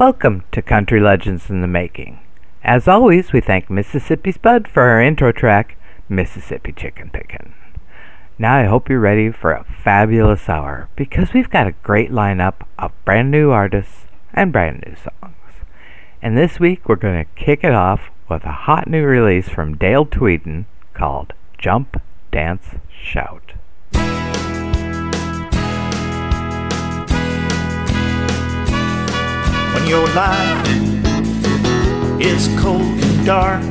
Welcome to Country Legends in the Making. As always, we thank Mississippi Spud for our intro track, Mississippi Chicken Pickin'. Now I hope you're ready for a fabulous hour, because we've got a great lineup of brand new artists and brand new songs. And this week we're going to kick it off with a hot new release from Dale Tweeden called Jump, Dance, Shout. When your life is cold and dark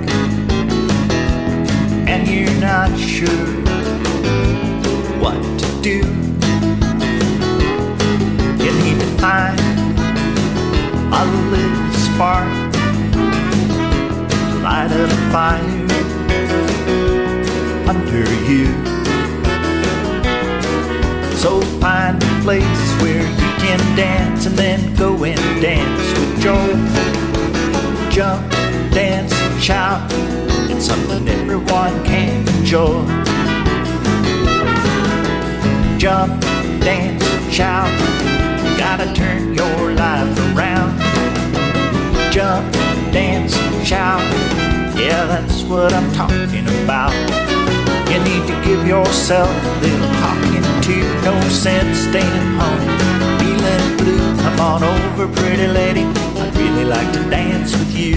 and you're not sure what to do, you need to find a little spark to light a fire under you. So find a place where you can dance and then go and dance with joy. Jump, dance, shout, it's something everyone can enjoy. Jump, dance, shout, you gotta turn your life around. Jump, dance, shout, yeah, that's what I'm talking about. You need to give yourself a little talking to, no sense staying home. Feeling blue, come on over, pretty lady, I'd really like to dance with you.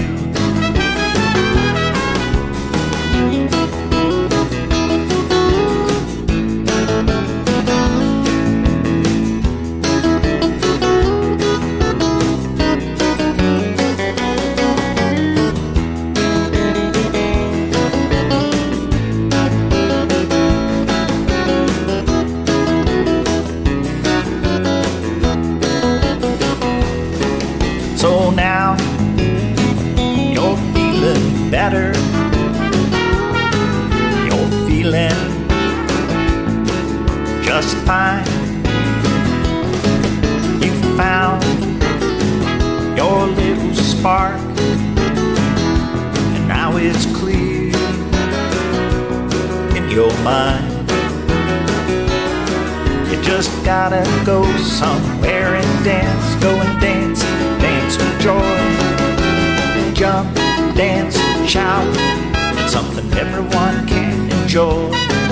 So now you're feeling better, you're feeling just fine. You found your little spark, and now it's clear in your mind. You just gotta go somewhere and dance, go and dance, dance with joy. Jump, dance, shout, it's something everyone can enjoy.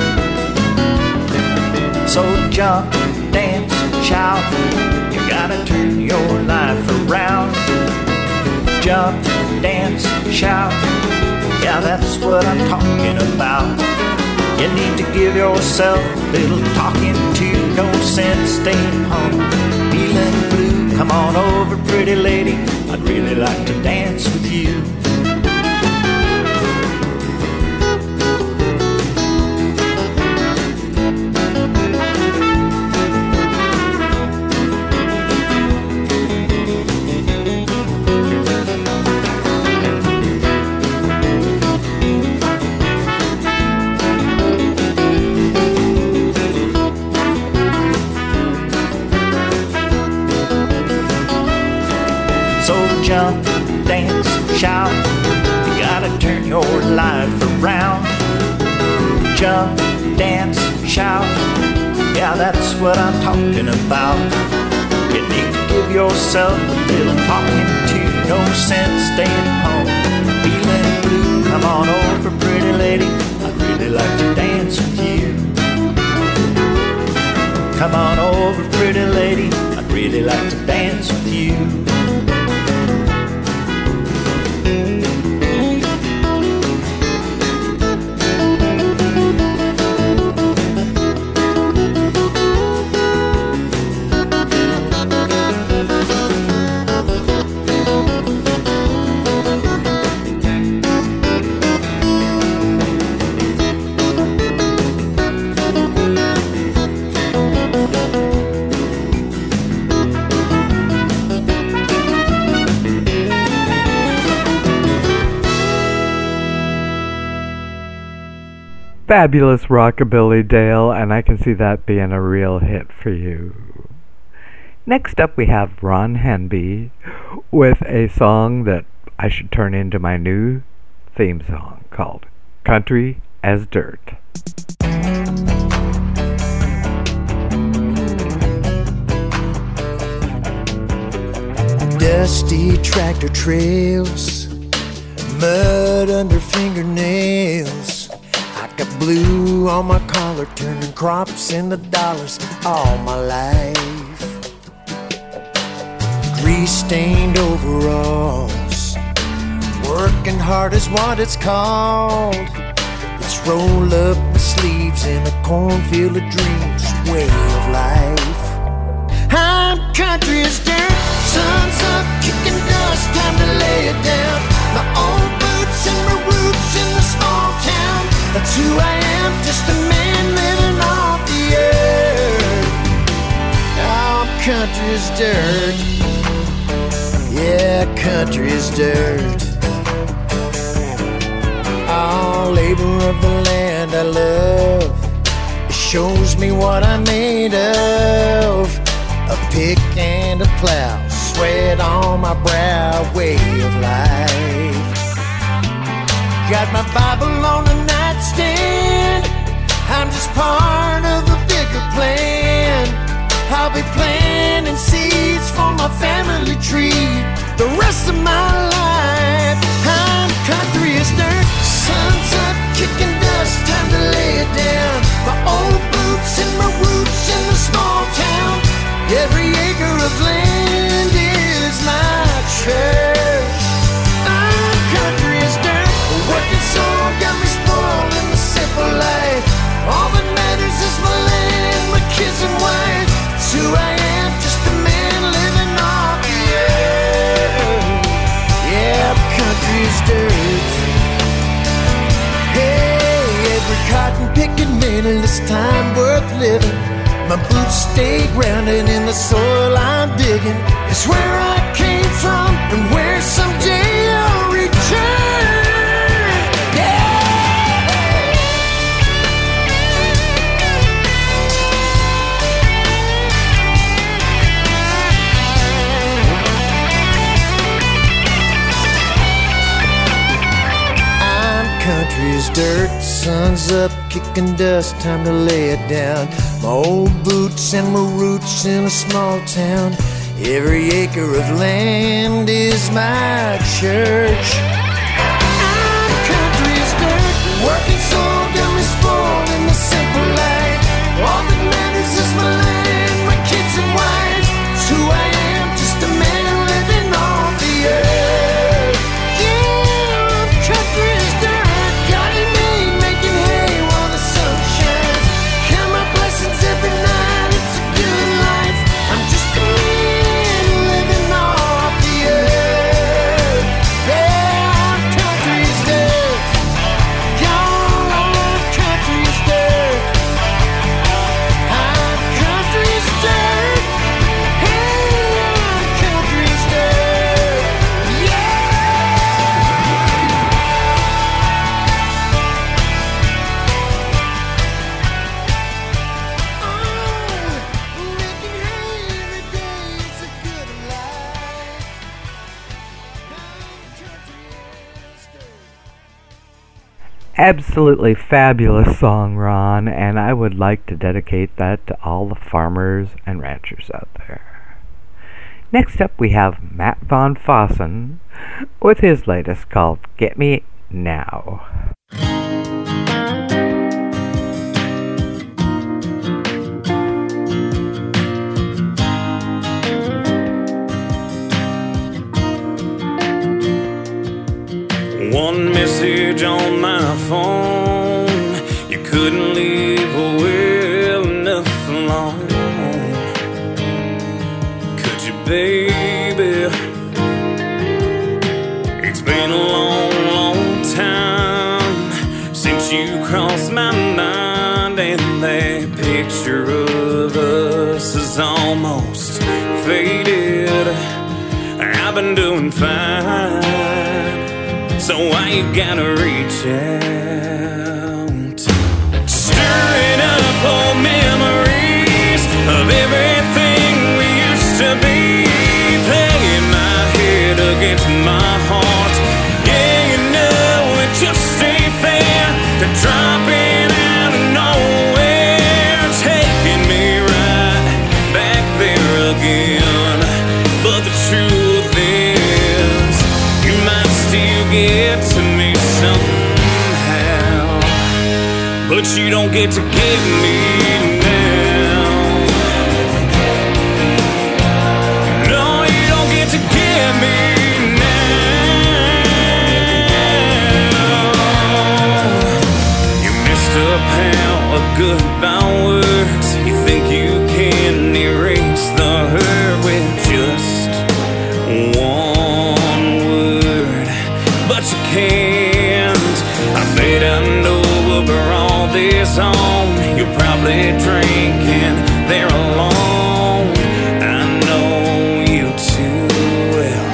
So jump, dance, shout, you gotta turn your life around. Jump, dance, shout, yeah, that's what I'm talking about. You need to give yourself a little talking to, no sense staying home. Feeling blue, come on over, pretty lady, I'd really like to dance with you. Jump, dance, shout, you gotta turn your life around. Jump, dance, shout, yeah, that's what I'm talking about. You need to give yourself a little talking to, no sense staying home. Feeling blue, come on over, pretty lady, I'd really like to dance with you. Come on over, pretty lady, I'd really like to dance with you. Fabulous rockabilly, Dale, and I can see that being a real hit for you. Next up we have Ron Henby with a song that I should turn into my new theme song called Country as Dirt. dusty tractor trails, mud under fingernails. I got blue on my collar, turning crops into dollars all my life. Grease-stained overalls, working hard is what it's called. Let's roll up my sleeves in a cornfield of dreams, way of life. I'm country as dirt, sun's up, kicking dust, time to lay it down. My old boots and my roots in the small town. That's who I am, just a man living off the earth. I'm country as dirt, yeah, country as dirt. Oh, labor of the land I love, it shows me what I'm made of. A pick and a plow, sweat on my brow, way of life. Got my Bible on the nightstand, I'm just part of the bigger plan. I'll be planting seeds for my family tree the rest of my life. I'm country as dirt, sun's up, kicking dust, time to lay it down. My old boots and my roots in the small town. Every acre of land is my church. I'm country as dirt, working so got me spoiled in the simple life. All that matters is my land, my kids and wife. It's who I am, just a man living off the earth. Yeah, country as dirt. Hey, every cotton picking minute is time worth living. My boots stay grounded in the soil I'm digging. It's where I came from and where someday I'll return. Yeah! I'm country as dirt, sun's up, kicking dust, time to lay it down. My old boots and my roots in a small town. Every acre of land is my church. I'm country as dirt, working so got me spoiled in the simple life. All that matters is my land, my kids and wife. It's who I am, just a man living on the earth. Yeah, I'm country as dirt, got it made, making hay while the sun shines. Count my blessings every night, it's a good life. I'm just a man living off the earth. Yeah, I'm country as dirt. Y'all, I'm country as dirt. I'm country as dirt. Hey, I'm country as dirt. Yeah! Making hay every day, it's a good life. I'm country as dirt. Absolutely fabulous song, Ron, and I would like to dedicate that to all the farmers and ranchers out there. Next up, we have Matt Von Fossen with his latest called Get Me Now. One message on my phone, you couldn't leave well enough alone. Could you, baby? It's been a long, long time since you crossed my mind, and that picture of us is almost faded. I've been doing fine, so why you gotta reach out? Stirring up old memories of everything we used to be, playing my head against my heart. Yeah, you know it just ain't fair to drop in out of nowhere, taking me right back there again. But the truth is but you don't get to give me now. No, you don't get to give me now. You missed up how a goodbye works. You think you can erase the hurt with just one word, but you can't. I bet I know what brought this on. You're probably drinking there alone. I know you too well.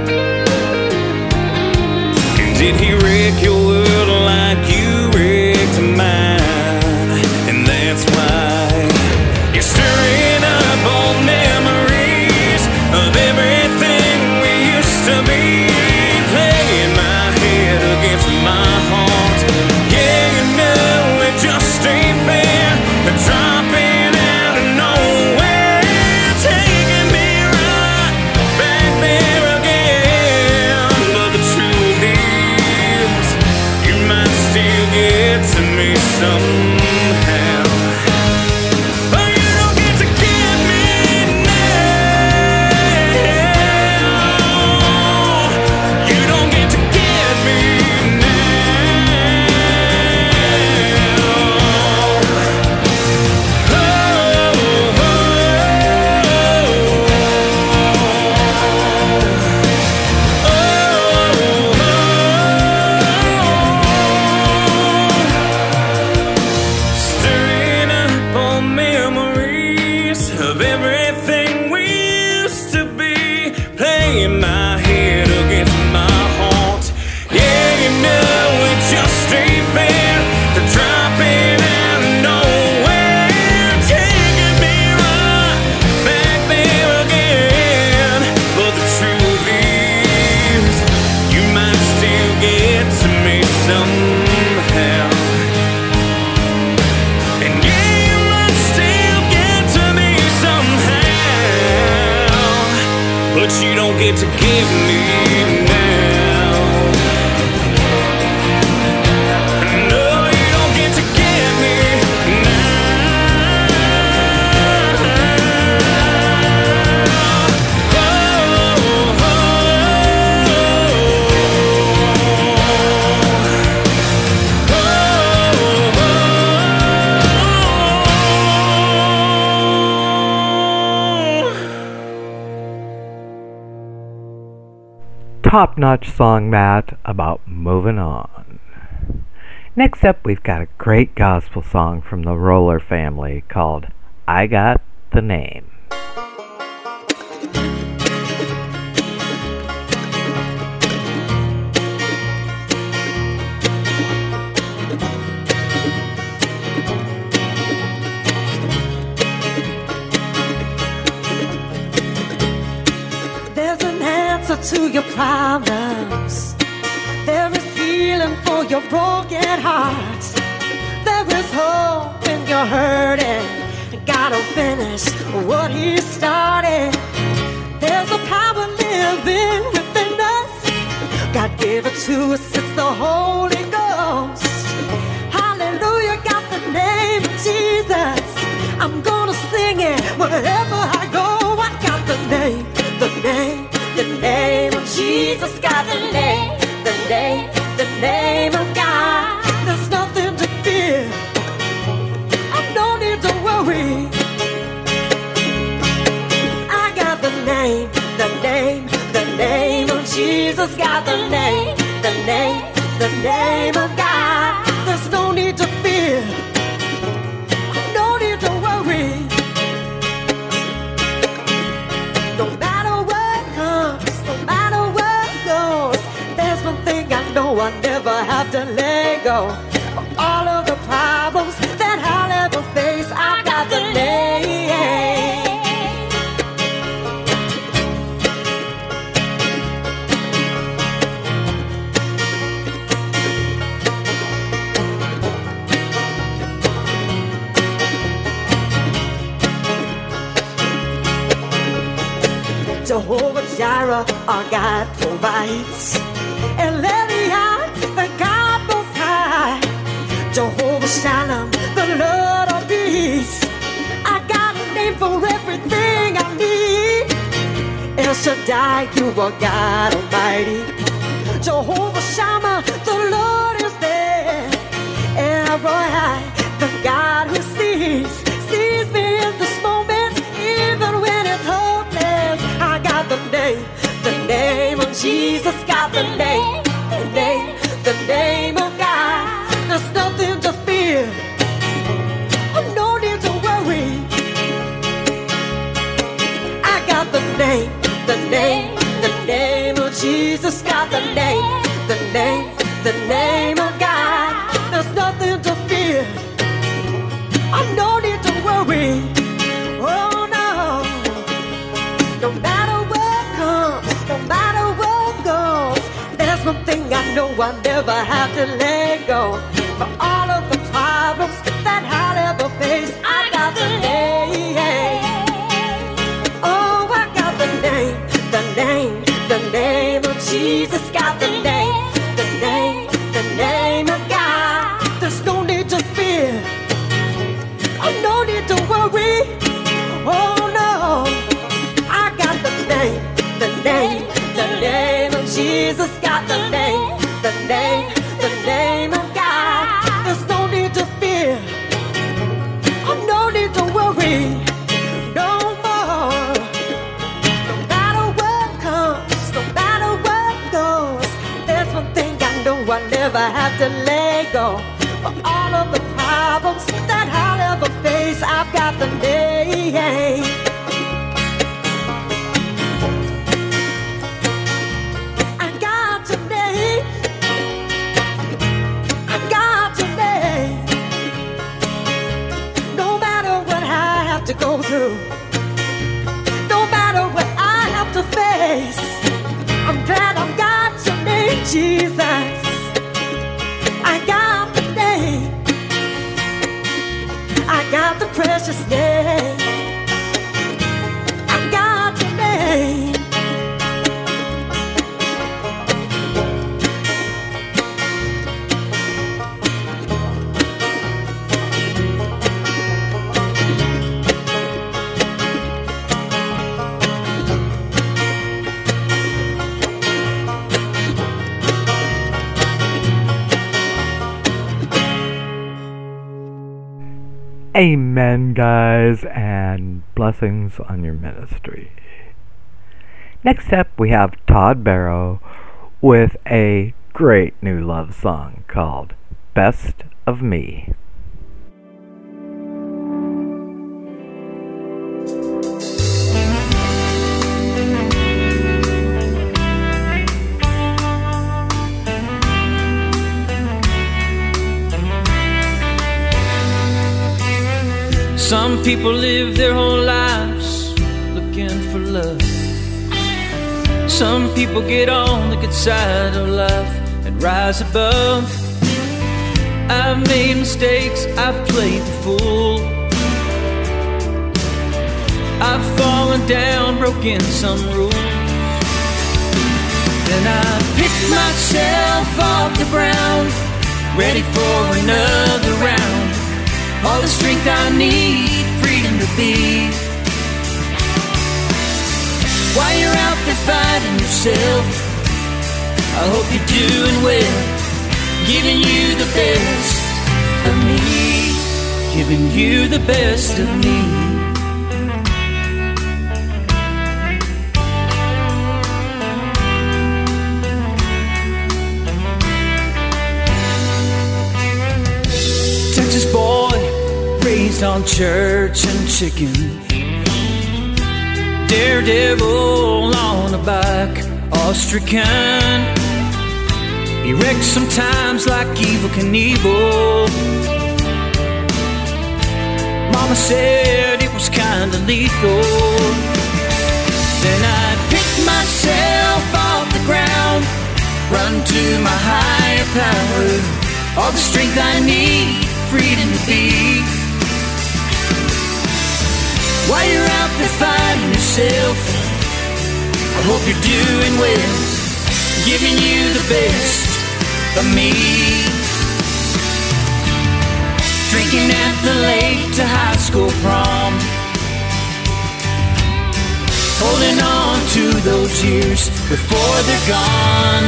And did he wreck your world like you wrecked mine? And that's why you're stirring up old memories of everything we used to be, playing my head against my heart. Yeah, you know it just ain't fair, dropping out of nowhere, taking me right back there again. But the truth is, you might still get to me somehow. But you don't get to give me now. You don't get to give me stirring up all memories of everything we used to be, playing my head against my heart. Yeah, you know it just ain't fair, dropping out of nowhere, taking me right back there again. But the truth is, you might still get to me somehow. And yeah, you might still get to me somehow, but you don't get to give me now. No, you don't get to give me Top-notch song that about moving on. Next up, we've got a great gospel song from the Roller family called I Got the Name. There's an answer to your problems. There is healing for your broken heart. There is hope in your hurting. God will finish what He started. There's a power living within us. God gave it to us, it's the Holy Ghost. Hallelujah, got the name of Jesus. I'm gonna sing it wherever I go. I got the name of Jesus. Got the name of God. There's nothing to fear. I don't need to worry. I got the name of Jesus. Got the name of God. There's no need to fear. No need to worry. No matter what comes, no matter what goes, there's one thing I know I never have to let go. For all of the problems that I'll ever face, I got the name. Jehovah Jireh, our God provides. And Elion, the God most high. Jehovah Shalom, the Lord of peace. I got a name for everything I need. El Shaddai, you are God Almighty. Jehovah Shammah, the Lord is there. El Roi, the God who sees me in this moment, even when it's hopeless. I got the name of Jesus, got the name of God. There's nothing to fear, no need to worry. I got the name of Jesus, got the name of God. There's nothing to fear, no need to worry. Oh no, no matter what comes, no matter what goes, there's one thing I know I'll never have to let go. For all of the problems that I'll ever face, I got the name. Oh, I got the name of Jesus, got the name of God. There's no need to fear, no need to worry. Oh no, I got the name of Jesus, got the name of God. There's no need to fear, no need to worry, no more. No matter what comes, no matter what goes, there's one thing I know I'll never have to let go. For all of the problems that I'll ever face, I've got the name. I got your name. I got your name. No matter what I have to go through, no matter what I have to face, I'm glad I've got your name, Jesus. I got the name. I got the precious name. I got your name. Amen, guys, and blessings on your ministry. Next up, we have Todd Barrow with a great new love song called Best of Me. Some people live their whole lives looking for love. Some people get on the good side of life and rise above. I've made mistakes, I've played the fool. I've fallen down, broken some rules. Then I pick myself off the ground, ready for another round. All the strength I need, freedom to be. While you're out there fighting yourself, I hope you're doing well, giving you the best of me, giving you the best of me. Texas boy, raised on church and chicken, daredevil on a bike, all-stricken. He wrecks sometimes like Evel Knievel. Mama said it was kinda lethal. Then I'd pick myself off the ground, run to my higher power, all the strength I need, freedom to be. While you're out there fighting yourself, I hope you're doing well, giving you the best of me. drinking at the lake to high school prom, holding on to those years before they're gone.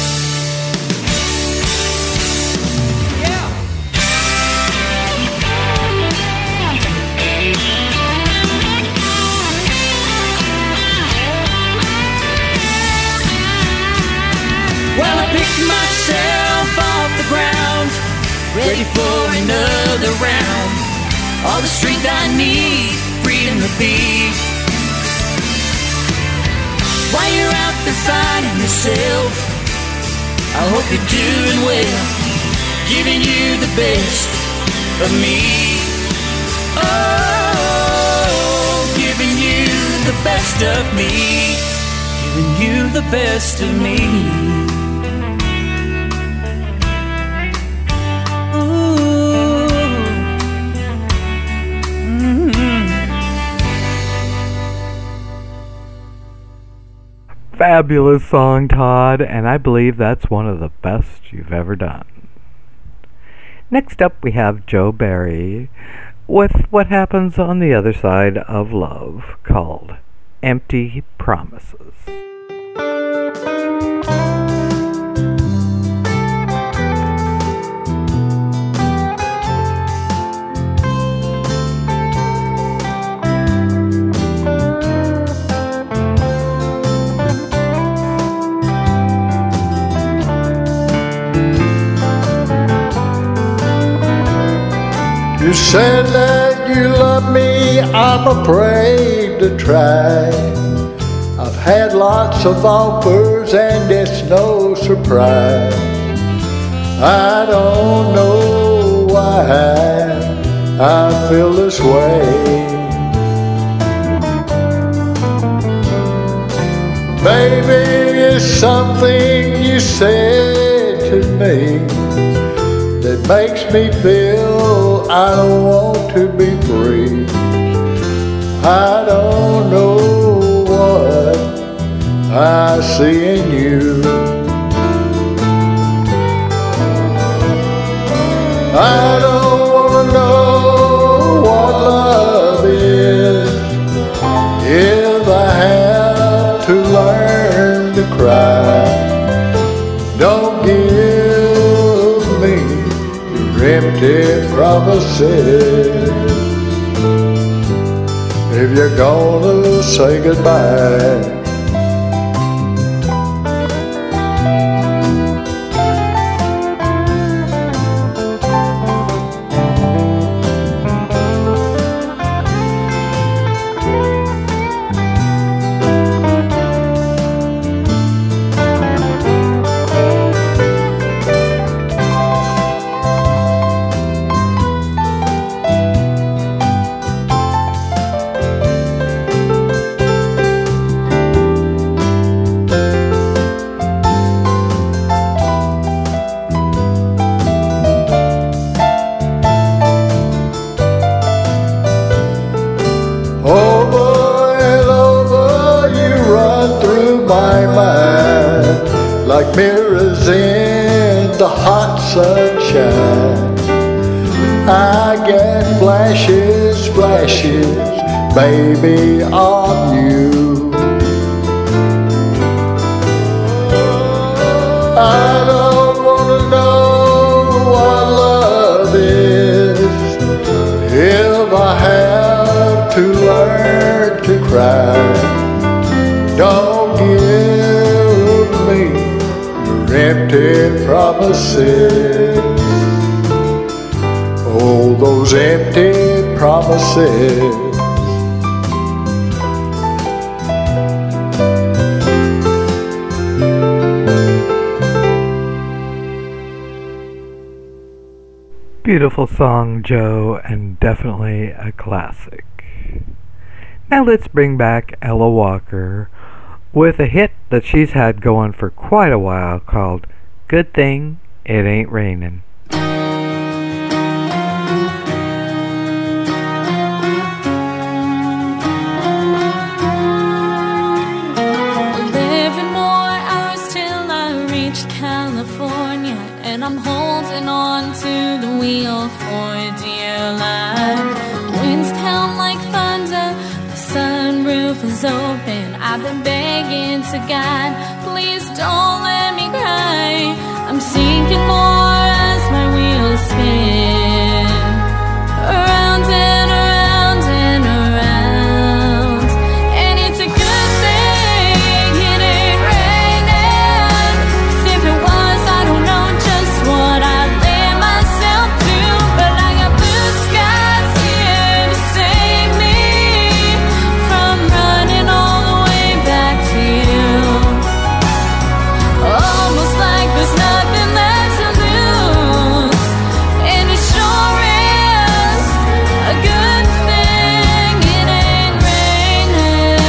Well, I picked myself off the ground, ready for another round. All the strength I need, freedom to be. While you're out there fighting yourself, I hope you're doing well, giving you the best of me. Oh, giving you the best of me, giving you the best of me. Fabulous song, Todd, and I believe that's one of the best you've ever done. Next up we have Joe Barry with What Happens on the Other Side of Love, called Empty Promises. You said that you love me, I'm afraid to try. I've had lots of offers and it's no surprise. I don't know why I feel this way. Maybe it's something you said to me that makes me feel I don't want to be free. I don't know what I see in you. I don't want to know what love is if I have to learn to cry. Don't give me empty promises if you're gonna say goodbye. Like mirrors in the hot sunshine, I get flashes, baby, of you. I don't wanna know what love is if I have to learn to cry. Don't give me empty promises. Oh, those empty promises. Beautiful song, Joe, and definitely a classic. Now let's bring back Ella Walker with a hit that she's had going for quite a while called Good Thing It Ain't Raining. and I'm holding on to the wheel for dear life. Winds pound like thunder, the sunroof is open. I've been begging to God, please don't let me cry. I'm sinking more as my wheels spin around and around and around. And it's a good thing it ain't raining, 'cause if it was, I don't know just what I'd let myself do. But I got blue skies here to save me from running all the way back to you. Almost like there's nothing left to lose, and it sure is a good thing it ain't raining.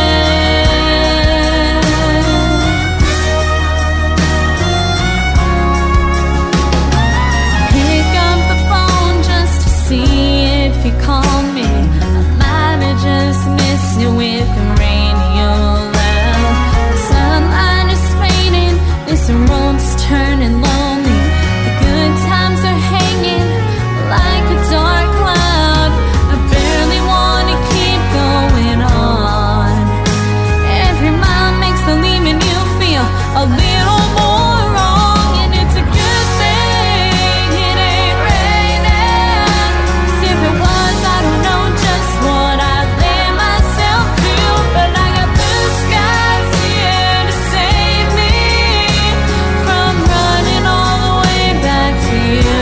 Pick up the phone just to see if you call me. I might have just missed you with the radio loud. The sunlight is fading, this road's turning lonely. The good times are hanging like a dark cloud. I barely want to keep going on. Every mile makes the leaving you feel a little more wrong. And it's a good thing it ain't raining, 'cause if it was, I don't know just what I'd let myself do. But I got blue skies here to save me from running all the way back to you.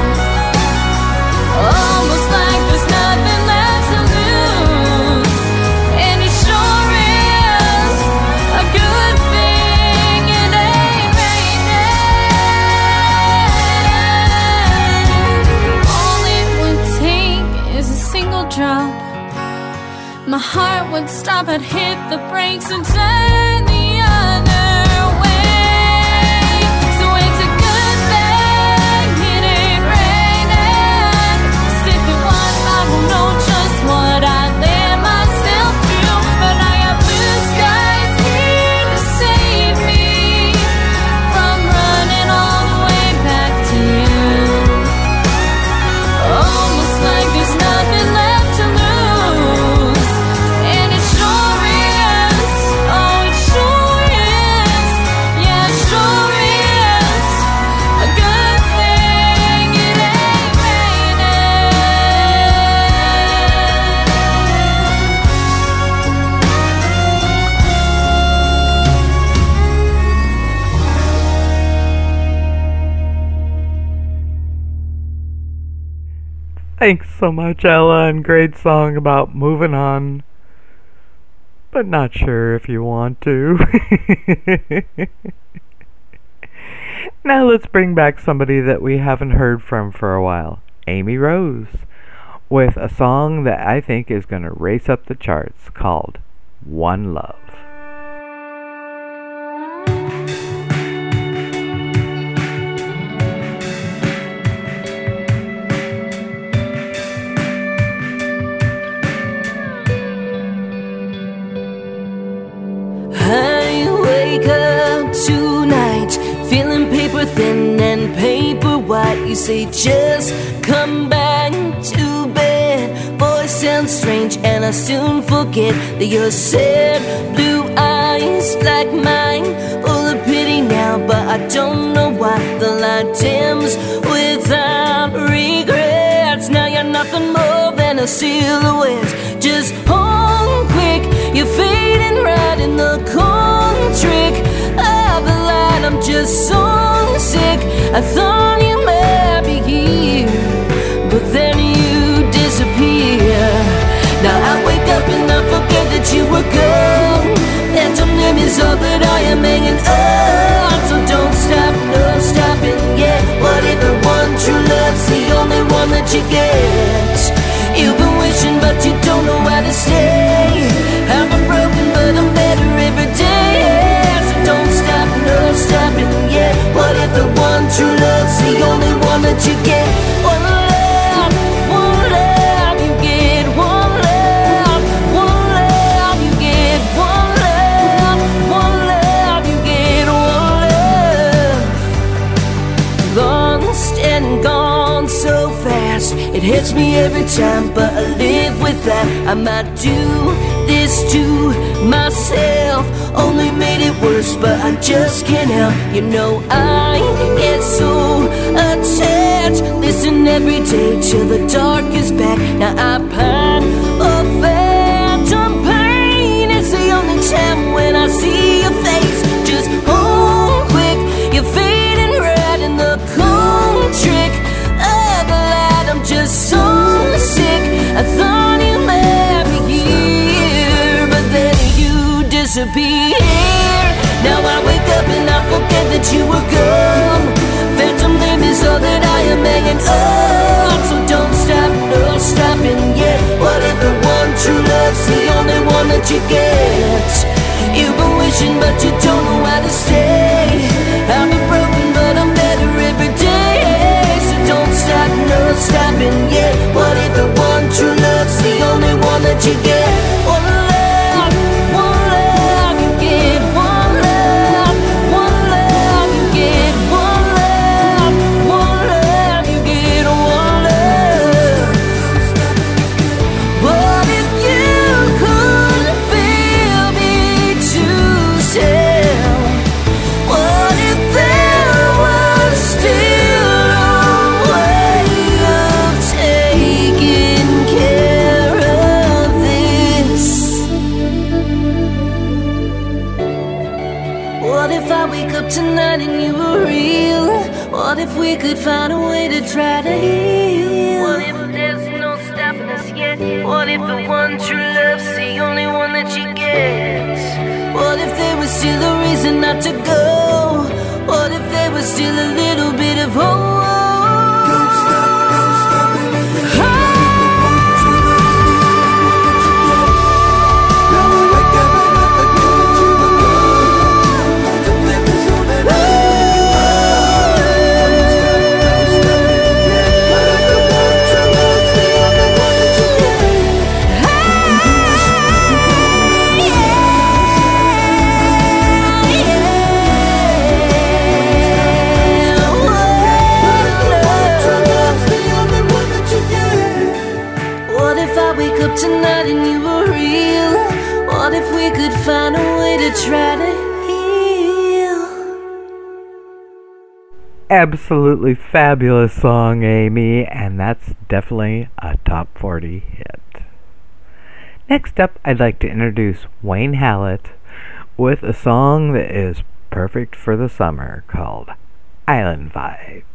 Almost like there's nothing left to lose, and it sure is a good thing it ain't raining. All it would take is a single drop. My heart would stop, I'd hit the brakes and turn the other way. So it's a good thing it ain't raining, 'cause if it was, I don't know just what I'd let myself do. But I got blue skies here to save me from running all the way back to you. Almost like there's nothing left to lose, and it sure is. Oh, it sure is. Yeah, it sure is a good thing it ain't Thanks so much, Ella, and great song about moving on. But not sure if you want to. Now let's bring back somebody that we haven't heard from for a while. Amy Rose, with a song that I think is going to race up the charts called One Love. I wake up tonight feeling paper thin and paper white. You say just come back to bed. Voice sounds strange and I soon forget that your sad blue eyes like mine, full of pity now, but I don't know why the light dims without regrets. Now you're nothing more than a silhouette. Just hold quick, you're fading right in the cold trick of the light. I'm just so sick. I thought you might be here, but then you disappear. Now I wake up and I forget that you were gone. Phantom name is all that I am hanging on. So don't stop, no stopping, yeah. What if the one true love's the only one that you get? You've been wishing but you don't know how to stay. I've been broken but I'm hits me every time, but I live with that. I might do this to myself, only made it worse, but I just can't help. You know I get so attached, listen every day till the dark is back. Now I pine a phantom pain, it's the only time when I see your face. Just hold quick, you're fading red in the cold trick of the light. I'm just so sick, I thought you might be here, but then you disappear. Now I wake up and I forget that you were gone. Phantom name is all that I am hanging on. So don't stop, no stopping yet. What if the one true love's the only one that you get? You've been wishing but you don't know how to stay. I've been broken but I'm better every day. So don't stop, no stopping yet. What if the one true love's the only one that you get? One love you get. One love you get. One love you get. One love. What if you could feel me to tell? What if there was still a way of taking care of this? What if I wake up tonight and you were real? What if we could find a way to try to heal? What if there's no stopping us yet? What if the one true love's the only one that you get? What if there was still a reason not to go? What if there was still a little bit of hope? Tonight and you were real. What if we could find a way to try to heal? Absolutely fabulous song, Amy, and that's definitely a top 40 hit. Next up, I'd like to introduce Wayne Hallett with a song that is perfect for the summer called Island Vibes.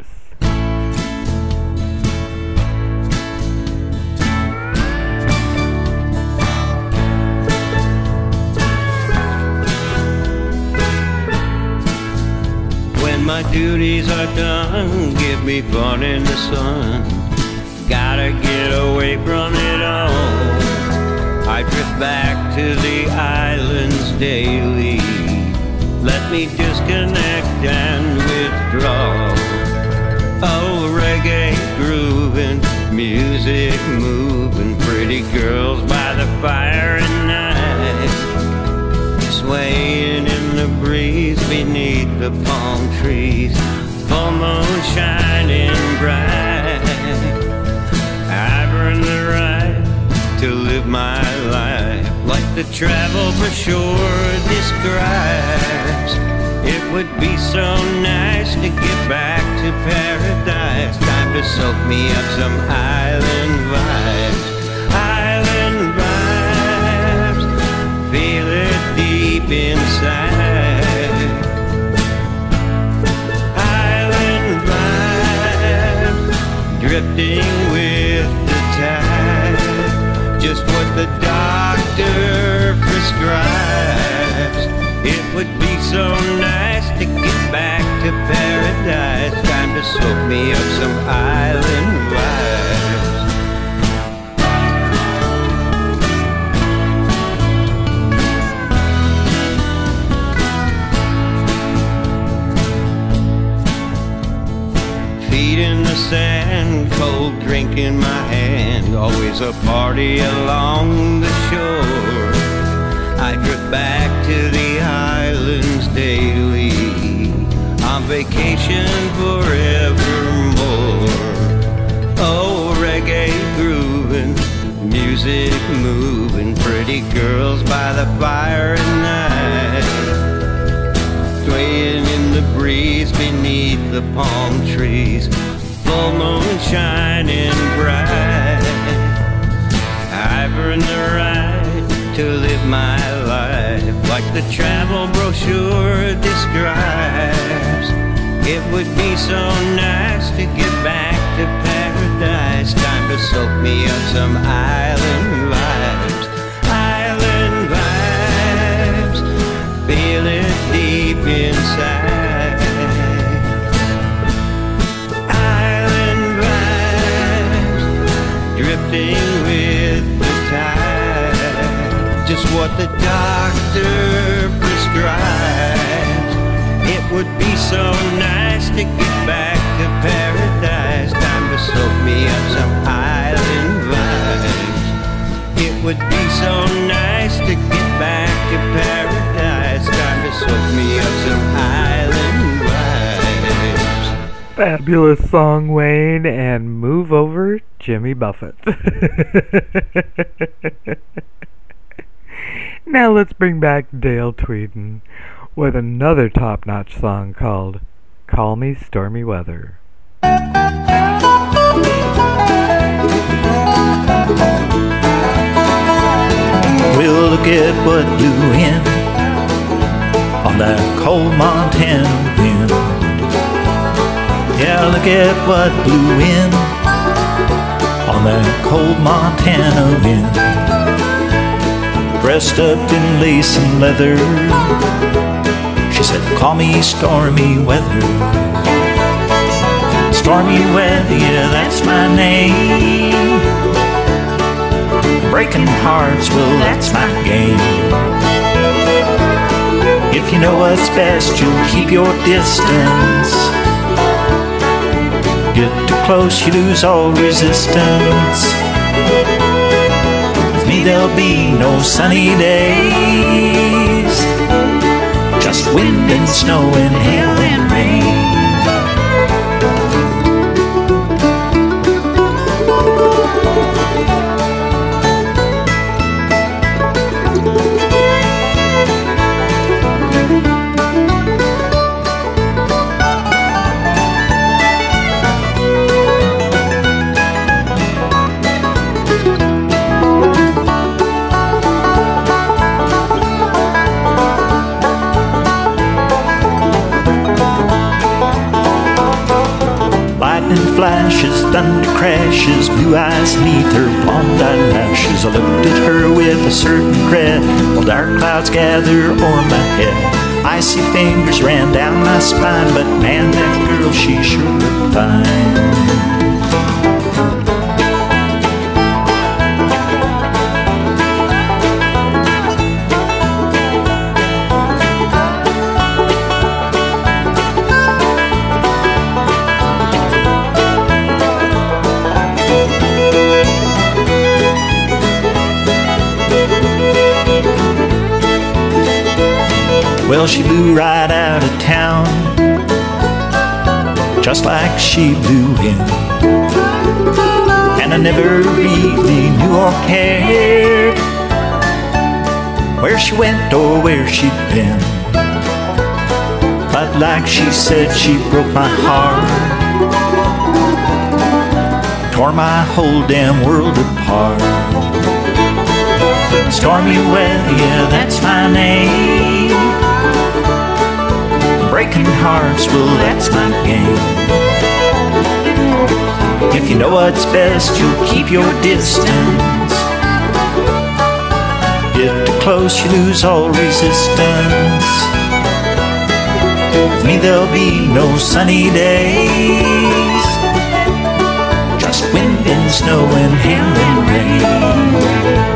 When my duties are done, give me fun in the sun. Gotta get away from it all. I drift back to the islands daily. Let me disconnect and withdraw. Oh, reggae grooving, music moving, pretty girls by the fire at night, swaying in the breeze beneath the palm trees, full moon shining bright. I've earned the right to live my life like the travel brochure describes. It would be so nice to get back to paradise. Time to soak me up some island vibes. Island vibes, feel it deep inside. Island vibes, drifting with the tide. Just what the doctor prescribes. It would be so nice to get back to paradise. Time to soak me up some island vibes. Feet in the sand, cold drink in my hand. Always a party along the shore. I drift back to the islands daily, on vacation forevermore. Oh, reggae music moving, pretty girls by the fire at night, swaying in the breeze beneath the palm trees, full moon shining bright. I've earned the right to live my life like the travel brochure describes. It would be so nice to get back to paradise. Time to soak me up some island vibes. Island vibes, feel it deep inside. Island vibes, drifting with the tide. Just what the doctor prescribes. It would be so nice to get back to paradise. Time to soak me up some island vibes. It would be so nice to get back to paradise. Time to soak me up some island vibes. Fabulous song, Wayne, and move over, Jimmy Buffett. Now let's bring back Dale Tweeden with another top-notch song called Call Me Stormy Weather. We'll look at what blew in on that cold Montana wind. Yeah, look at what blew in on that cold Montana wind. Dressed up in lace and leather, she said, call me stormy weather. Stormy weather, yeah, that's my name. Breaking hearts, well, that's my game. If you know what's best, you'll keep your distance. Get too close, you lose all resistance. With me there'll be no sunny days, just wind and snow and hail and rain. Flashes, thunder crashes, blue eyes neath her blonde eyelashes. I looked at her with a certain dread, while dark clouds gather o'er my head. Icy fingers ran down my spine, but man, that girl, she sure looked fine. Well, she blew right out of town, just like she blew in. And I never really knew or cared where she went or where she'd been. But like she said, she broke my heart, tore my whole damn world apart. Stormy weather, yeah, that's my name. Breaking hearts, well, that's my game. If you know what's best, you'll keep your distance. Get too close, you lose all resistance. With me there'll be no sunny days, just wind and snow and hail and rain.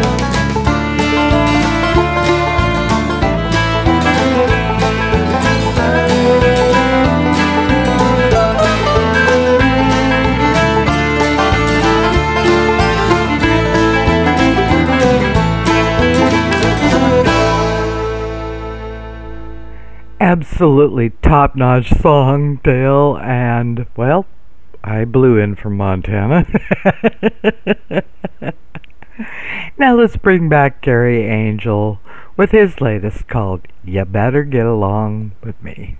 Absolutely top-notch song, Dale, and, well, I blew in from Montana. Now let's bring back Gary Angel with his latest called You Better Get Along With Me.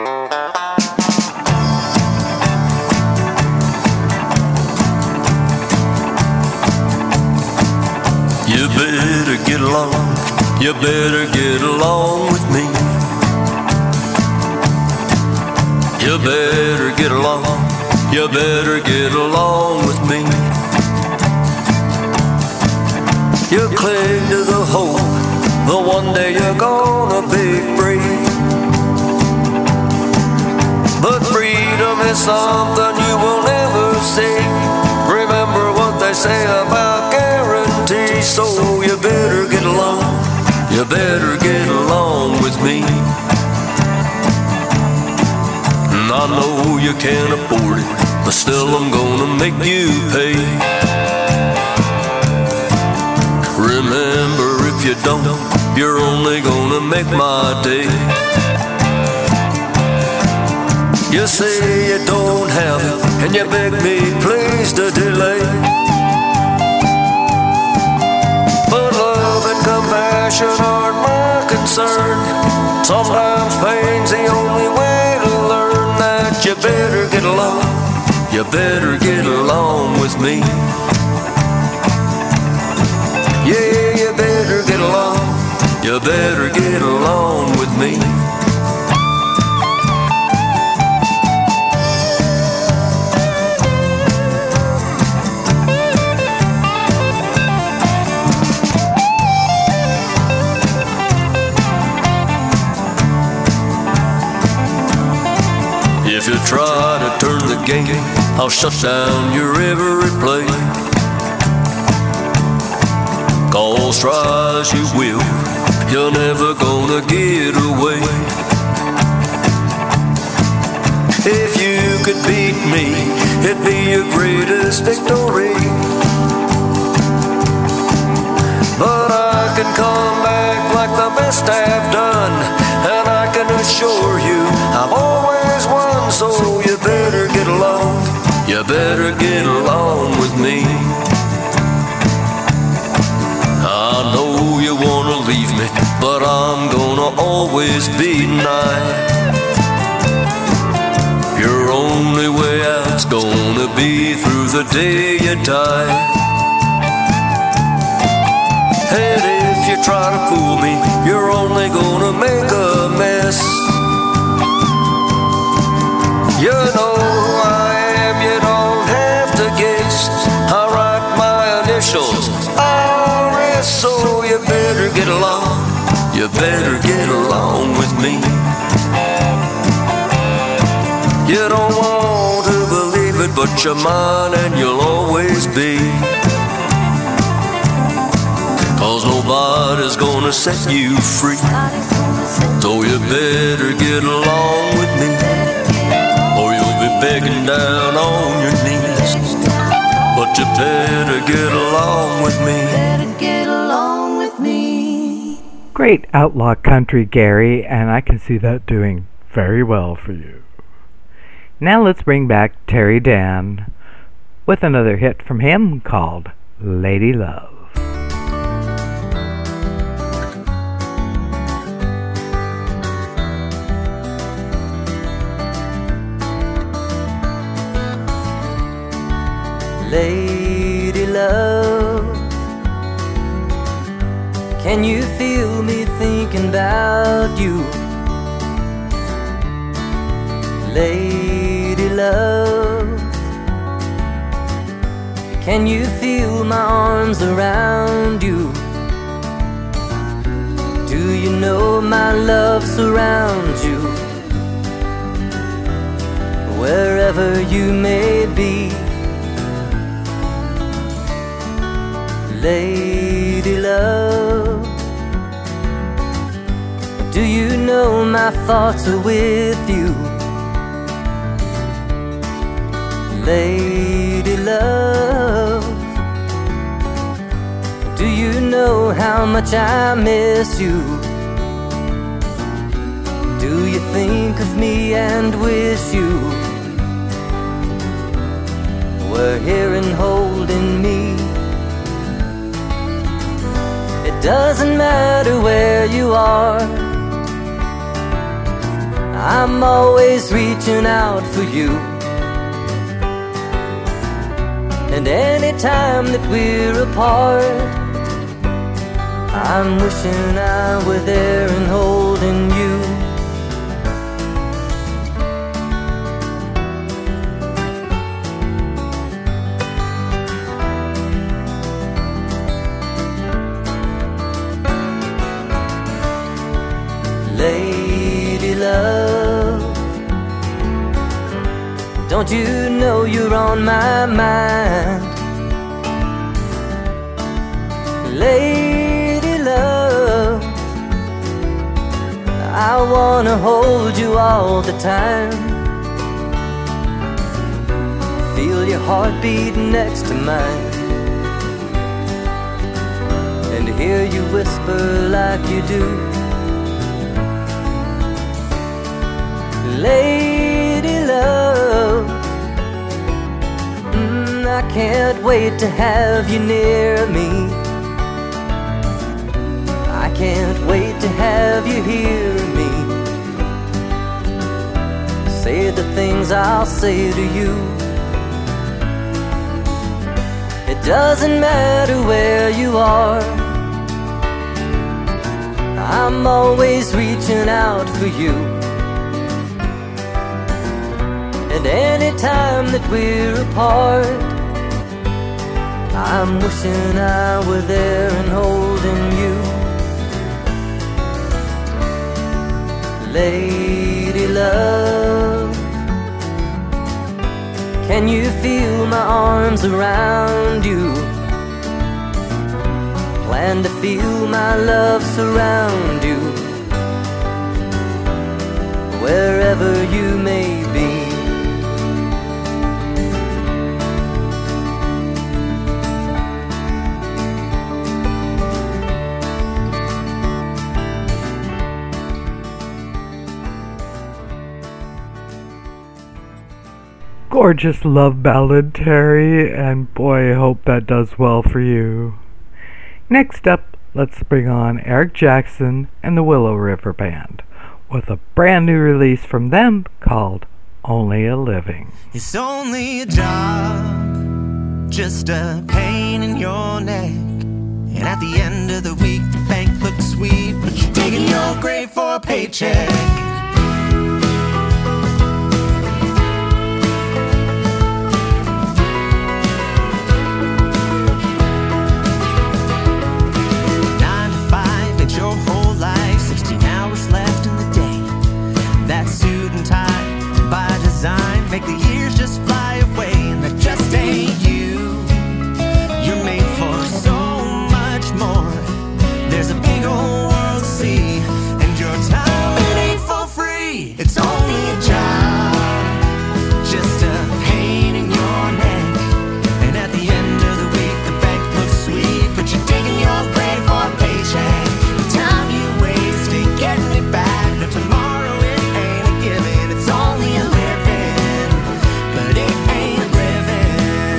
You better get along, you better get along with me. You better get along, you better get along with me. You cling to the hope that one day you're gonna be free. But freedom is something you will never see. Remember what they say about guarantees. So you better get along, you better get along with me. And I know you can't afford it, but still I'm gonna make you pay. Remember, if you don't, you're only gonna make my day. You say you don't have it, and you beg me please to delay. But love and compassion aren't my concern. Sometimes pain's the only way to learn that you better get along, you better get along with me. Yeah, you better get along, you better get along with me. If you try to turn the game, I'll shut down your every play. 'Cause try as you will, you're never gonna get away. If you could beat me, it'd be your greatest victory. But I can come back like the best I've done, and I can assure you I've always won. So you better get along, you better get along with me. I know you wanna leave me, but I'm gonna always be nice. Your only way out's gonna be through the day you die. And if you try to fool me, you're only gonna make a mess. You know who I am, you don't have to guess. I write my initials, RS, so you better get along, you better get along with me. You don't want to believe it, but you're mine and you'll always be. 'Cause nobody's gonna set you free. So you better get along with me, or you'll be begging down on your knees. But you better get along with me. Get along with me. Great outlaw country, Gary, and I can see that doing very well for you. Now let's bring back Terry Dan with another hit from him called Lady Love. Lady love, can you feel me thinking about you? Lady love, can you feel my arms around you? Do you know my love surrounds you? Wherever you may be, lady love, do you know my thoughts are with you? Lady love, do you know how much I miss you? Do you think of me and wish you were here and holding me? doesn't matter where you are. I'm always reaching out for you. And anytime that we're apart, I'm wishing I were there and holding you. Lady love, don't you know you're on my mind? Lady love, I wanna hold you all the time. Feel your heartbeat next to mine, and hear you whisper like you do. Lady love, I can't wait to have you near me. I can't wait to have you hear me say the things I'll say to you. It doesn't matter where you are, I'm always reaching out for you. And anytime that we're apart, I'm wishing I were there and holding you. Lady love, can you feel my arms around you? Plan to feel my love surround you, wherever you may be. Gorgeous love ballad, Terry, and boy, I hope that does well for you. Next up, let's bring on Eric Jackson and the Willow River Band with a brand new release from them called Only a Living. It's only a job, just a pain in your neck, and at the end of the week the bank looks sweet, but you're digging your grave for a paycheck. Your whole life, 16 hours left in the day. That suit and tie by design make the years just fly away, and that just ain't you. You're made for so much more. There's a big old world to see, and your time, it ain't for free. It's only a job, just a pain in your neck, and at the end of the week the bank looks sweet, but you're digging your grave for a paycheck. Time you wasted getting it back. No, tomorrow it ain't a given. It's only a living, but it ain't living.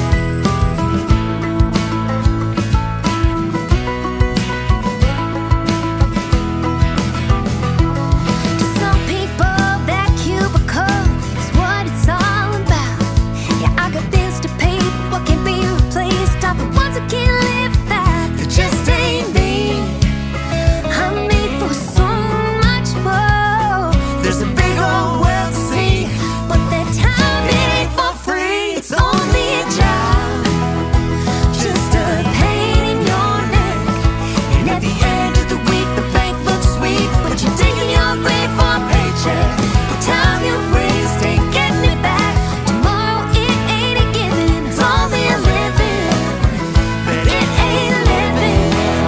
To some people, that cubicle is what it's all about. Yeah, I got bills to pay, but what can be replaced? I'm the ones who can't live that. It just ain't me. I'm made for so much more. There's a big old world to see, But that time, it ain't for free. It's only a job, just a pain in your neck, and at the end of the week the bank looks sweet, but you're digging your grave for a paycheck. The time you waste ain't getting it back. tomorrow it ain't a given. It's only a living, but it ain't living.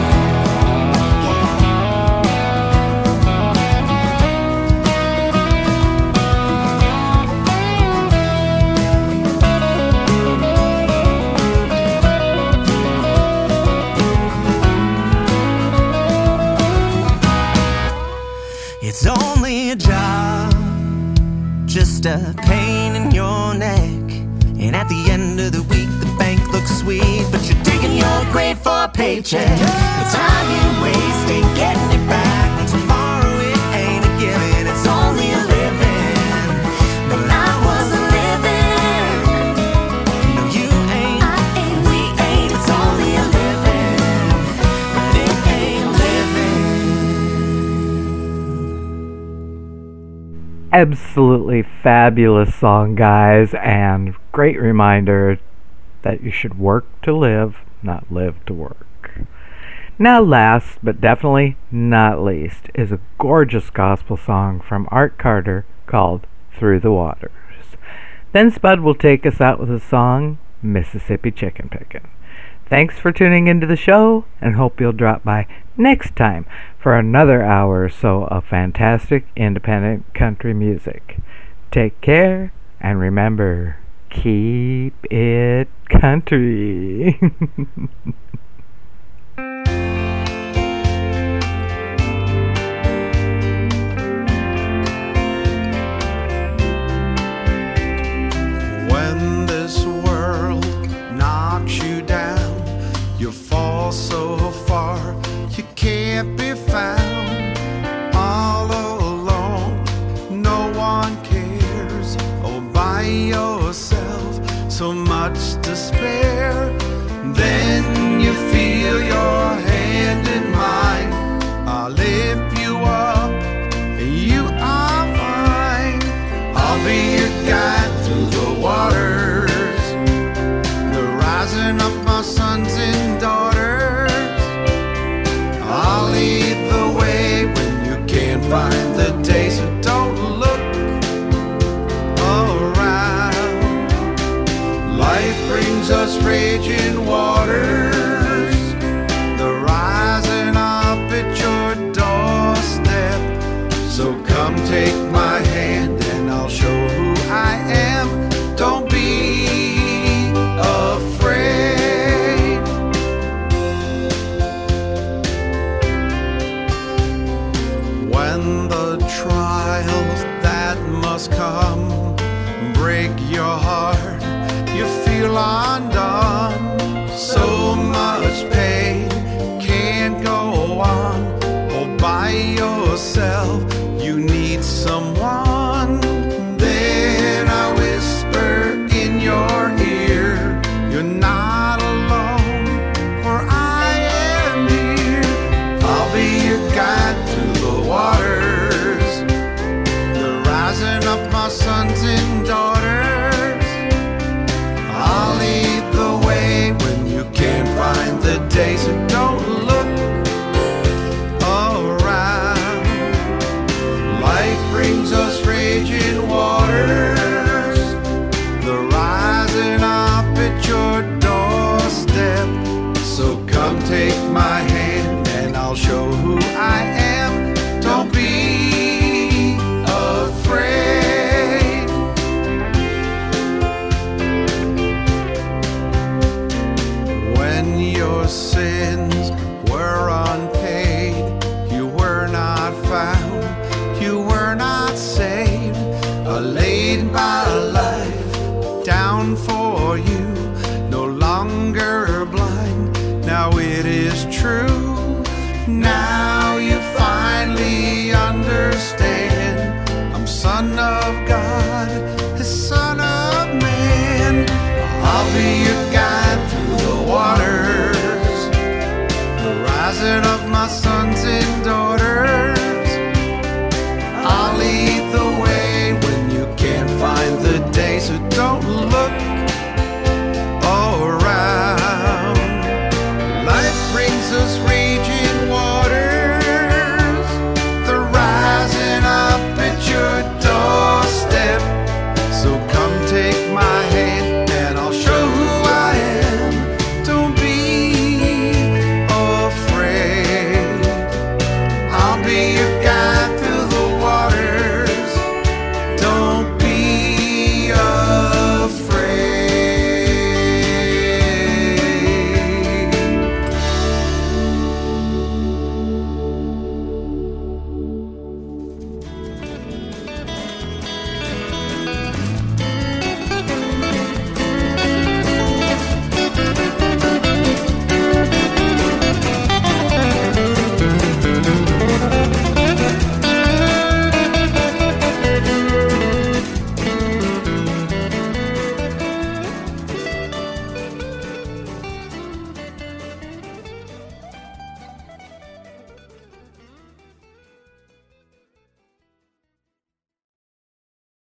It's only a job, just a pain in your neck, and at the end of the week the bank looks sweet, but you're digging your grave for a paycheck. The time you waste ain't getting it back. Tomorrow it ain't a given, it's only a living. But I wasn't living. No, you ain't, we ain't, it's only a living. But it ain't living. Absolutely fabulous song, guys, and great reminder that you should work to live, not live to work. Now, last but definitely not least is a gorgeous gospel song from Art Carter called Through the Waters. Then Spud will take us out with a song, Mississippi Chicken Pickin'. Thanks for tuning into the show, and hope you'll drop by next time for another hour or so of fantastic independent country music. Take care, and remember, keep it country. When this world knocks you down, you fall so far you can't be found. All alone, no one cares. Oh, by yourself, so much despair. Then you feel your hand in mine. I'll lift you up, you are fine. I'll be your guide through the waters, the rising of my sons and daughters. I'll lead the way when you can't find the day, so don't look around. Life brings us raging waters, the rising up at your doorstep. So come take my hand and I'll show who I am. Don't be afraid. When the trials that must come break your heart, you feel undone. So much pain can't go on. All by yourself, you need someone. Then I whisper in your ear, you're not alone, for I am here. I'll be your guide through the waters, the rising of my sons and daughters. I'll lead the way when you can't find the day, so don't look around. Life brings us raging waters, the rising up at your doorstep. So come take my hand and I'll show who I am. Don't be afraid. When your sins were unpaid, you were not found, you were not saved. I laid my life down for you, no longer blind, now it is true. Now you finally understand, I'm son of God, the son of man. I'll be your guide through the waters, the rising of my sons and daughters.